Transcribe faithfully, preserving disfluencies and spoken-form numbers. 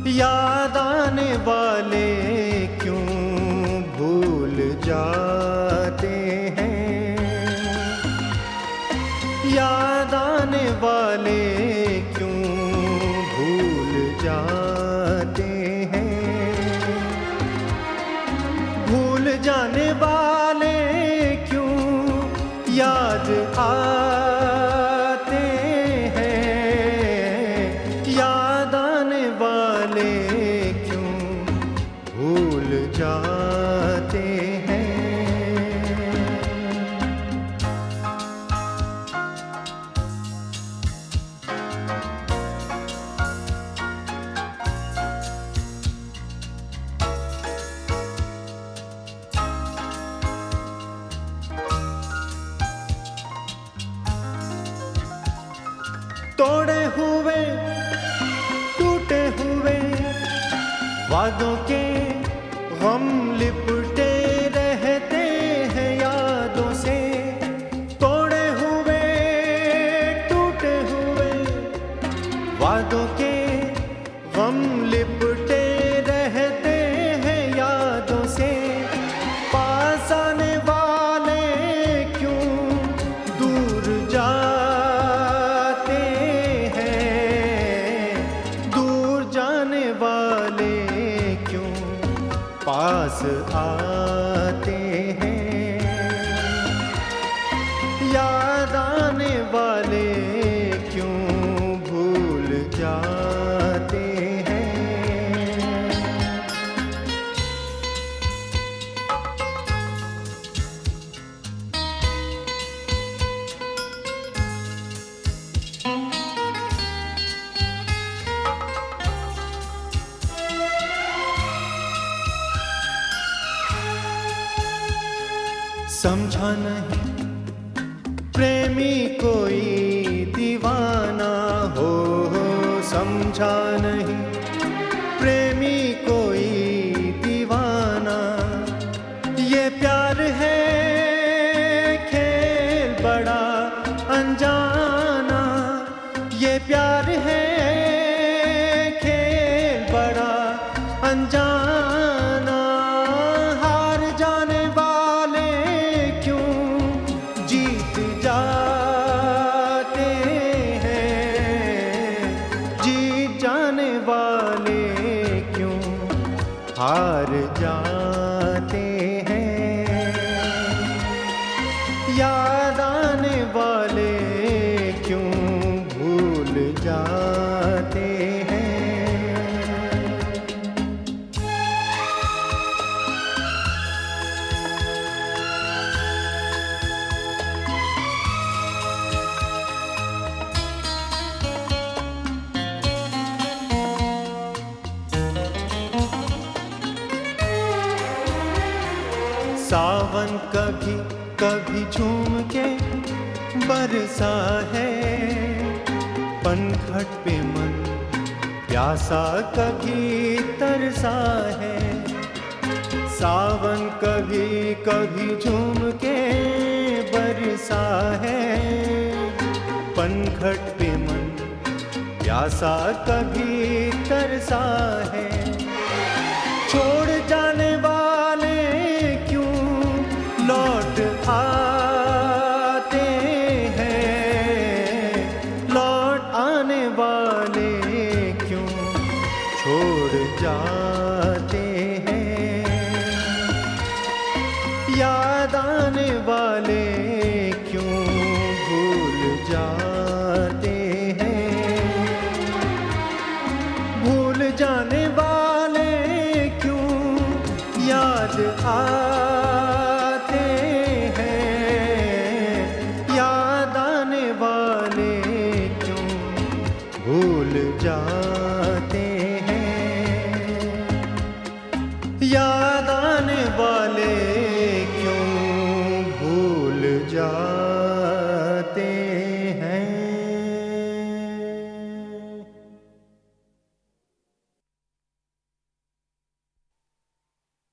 याद आने वाले क्यों भूल जाते हैं, याद आने वाले क्यों भूल जाते हैं, भूल जाने वाले क्यों याद आते हैं, याद आने वाले क्यों भूल जाते हैं। तोड़े हुए टूटे हुए वादों के गम लिपटे रहते हैं यादों से, तोड़े हुए टूटे हुए वादों के गम लिपटे रहते हैं यादों से, पास आने वाले क्यों दूर जा पास आते हैं, याद आने वाले क्यों भूल जाते हैं। समझा नहीं प्रेमी कोई दीवाना हो, समझा नहीं प्रेमी कोई दीवाना, ये प्यार है खेल बड़ा अनजाना, ये प्यार है खेल बड़ा अनजाना, हार जाते हैं, याद आने वाले क्यों भूल जाते हैं। सावन कभी कभी झूम के बरसा है, पनघट पे मन प्यासा कभी तरसा है, सावन कभी कभी झूम के बरसा है, पनघट पे मन प्यासा कभी तरसा है, छोड़ जाने वाले लौट आते हैं, लौट आने वाले क्यों छोड़ जाते हैं, याद आने वाले क्यों भूल जाते हैं, भूल जाने वाले क्यों याद आते हैं, याद आने वाले क्यों भूल जाते हैं, याद आने वाले क्यों भूल जाते हैं।